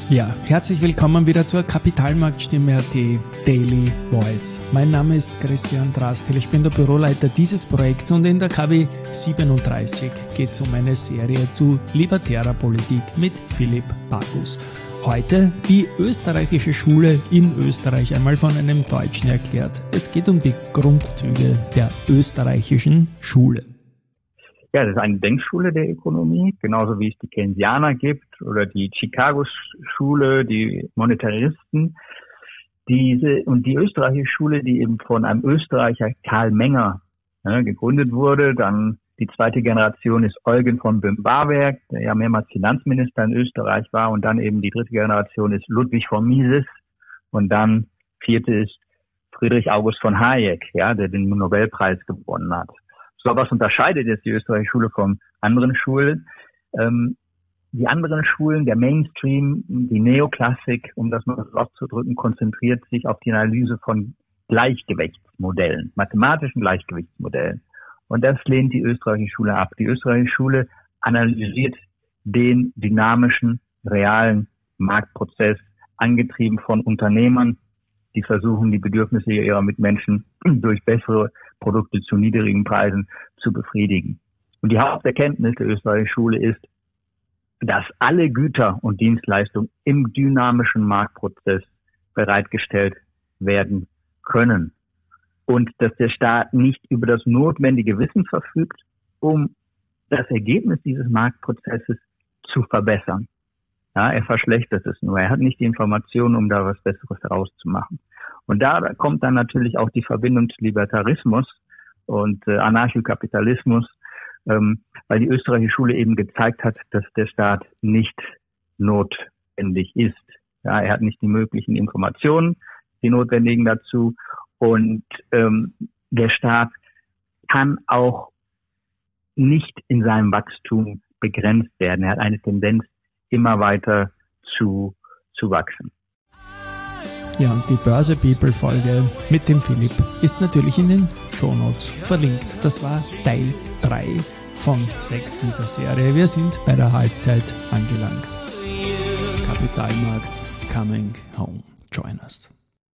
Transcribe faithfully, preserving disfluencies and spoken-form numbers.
Ja, herzlich willkommen wieder zur Kapitalmarktstimme.at Daily Voice. Mein Name ist Christian Drastil, ich bin der Büroleiter dieses Projekts und in der K W siebenunddreißig geht es um eine Serie zu libertärer Politik mit Philipp Bagus. Heute die österreichische Schule in Österreich, einmal von einem Deutschen erklärt. Es geht um die Grundzüge der österreichischen Schule. Ja, das ist eine Denkschule der Ökonomie, genauso wie es die Keynesianer gibt oder die Chicago-Schule, die Monetaristen. Diese und die österreichische Schule, die eben von einem Österreicher Karl Menger ja, gegründet wurde. Dann die zweite Generation ist Eugen von Böhm-Barwerk, der ja mehrmals Finanzminister in Österreich war. Und dann eben die dritte Generation ist Ludwig von Mises. Und dann vierte ist Friedrich August von Hayek, ja, der den Nobelpreis gewonnen hat. So, was unterscheidet jetzt die österreichische Schule von anderen Schulen? Ähm, die anderen Schulen, der Mainstream, die Neoklassik, um das mal so auszudrücken, konzentriert sich auf die Analyse von Gleichgewichtsmodellen, mathematischen Gleichgewichtsmodellen. Und das lehnt die österreichische Schule ab. Die österreichische Schule analysiert den dynamischen, realen Marktprozess, angetrieben von Unternehmern, die versuchen, die Bedürfnisse ihrer Mitmenschen durch bessere Produkte zu niedrigen Preisen zu befriedigen. Und die Haupterkenntnis der österreichischen Schule ist, dass alle Güter und Dienstleistungen im dynamischen Marktprozess bereitgestellt werden können. Und dass der Staat nicht über das notwendige Wissen verfügt, um das Ergebnis dieses Marktprozesses zu verbessern. Ja, er verschlechtert es nur. Er hat nicht die Informationen, um da was Besseres herauszumachen. Und da kommt dann natürlich auch die Verbindung zu Libertarismus und äh, Anarchokapitalismus, ähm, weil die österreichische Schule eben gezeigt hat, dass der Staat nicht notwendig ist. Ja, er hat nicht die möglichen Informationen, die notwendigen dazu. Und ähm, der Staat kann auch nicht in seinem Wachstum begrenzt werden. Er hat eine Tendenz, immer weiter zu, zu wachsen. Ja, und die Börse People Folge mit dem Philipp ist natürlich in den Shownotes verlinkt. Das war Teil drei von sechs dieser Serie. Wir sind bei der Halbzeit angelangt. Kapitalmarkt coming home. Join us.